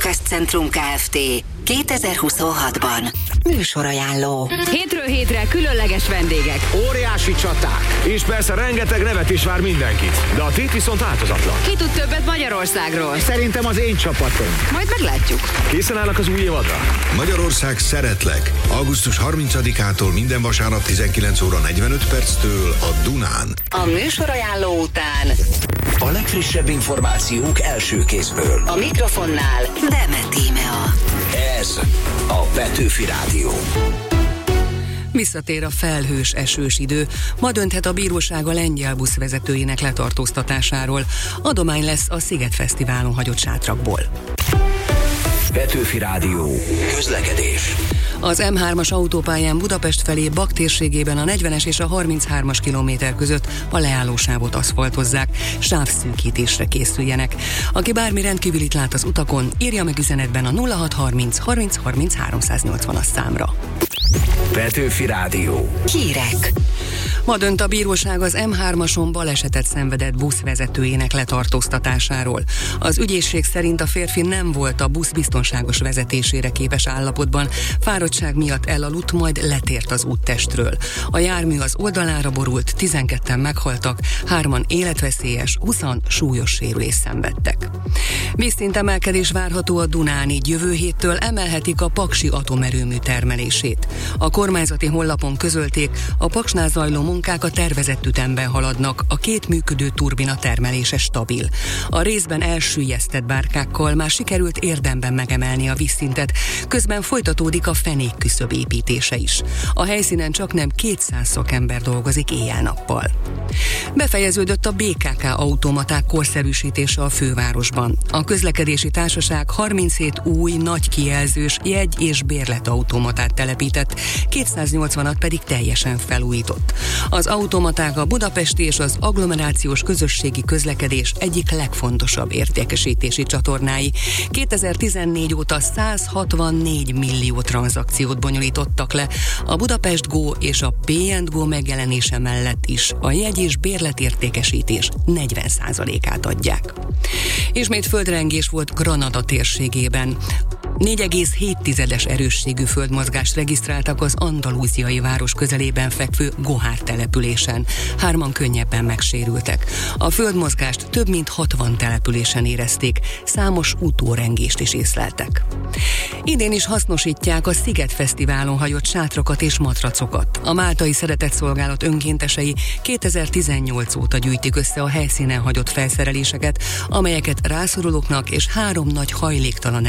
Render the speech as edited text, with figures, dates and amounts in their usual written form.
Podcast Centrum Kft. 2026-ban. Műsorajánló. Hétről hétre különleges vendégek. Óriási csaták. És persze rengeteg nevet is vár mindenkit. De a tét viszont változatlan. Ki tud többet Magyarországról? Szerintem az én csapatom. Majd meglátjuk. Készen állnak az új évadra? Magyarország szeretlek. Augusztus 30-ától minden vasárnap 19 óra 45 perctől a Dunán. A műsorajánló után A legfrissebb információk első kézből. a mikrofonnál Demet Tímea. Ez a Petőfi Rádió. Visszatér a felhős, esős idő. Ma dönthet a bíróság a lengyel buszvezetőinek letartóztatásáról. Adomány lesz a Szigetfesztiválon hagyott sátrakból. Petőfi Rádió. Közlekedés. Az M3-as autópályán Budapest felé Bak térségében a 40-es és a 33-as kilométer között a leállósávot aszfaltozzák. Sávszűkítésre készüljenek. Aki bármi rendkívülit lát az utakon, írja meg üzenetben a 0630 30 30 380-as számra. Petőfi Rádió. Hírek. Ma dönt a bíróság az M3-ason balesetet szenvedett buszvezetőjének letartóztatásáról. Az ügyészség szerint a férfi nem volt a busz biztonságos vezetésére képes állapotban, fáradtság miatt elaludt, majd letért az úttestről. A jármű az oldalára borult, 12-en meghaltak, 3-an életveszélyes, 20-an súlyos sérülést szenvedtek. Vízszintemelkedés várható a Dunán, így jövő héttől emelhetik a paksi atomerőmű termelését. A kormányzati honlapon közölték, a Paksnál zajló munkák a tervezett ütemben haladnak, a 2 működő turbina termelése stabil. A részben elsüllyesztett bárkákkal már sikerült érdemben megemelni a vízszintet, közben folytatódik a fenékküszöb építése is. A helyszínen csaknem 200 szakember dolgozik éjjel-nappal. Befejeződött a BKK automaták korszerűsítése a fővárosban. A közlekedési társaság 37 új, nagy kijelzős jegy- és bérletautomatát telepített, 280-at pedig teljesen felújított. Az automaták a budapesti és az agglomerációs közösségi közlekedés egyik legfontosabb értékesítési csatornái. 2014 óta 164 millió tranzakciót bonyolítottak le. A Budapest Go és a P&Go megjelenése mellett is a jegy- és bérletértékesítés 40%-át adják. Ismét földrengés volt Granada térségében. 4,7-es erősségű földmozgást regisztráltak az andalúziai város közelében fekvő Gohár településen. 3-an könnyebben megsérültek. A földmozgást több mint 60 településen érezték, számos utórengést is észleltek. Idén is hasznosítják a Szigetfesztiválon hagyott sátrakat és matracokat. A Máltai Szeretetszolgálat önkéntesei 2018 óta gyűjtik össze a helyszínen hagyott felszereléseket, amelyeket rászorulóknak és 3 nagy hajléktalan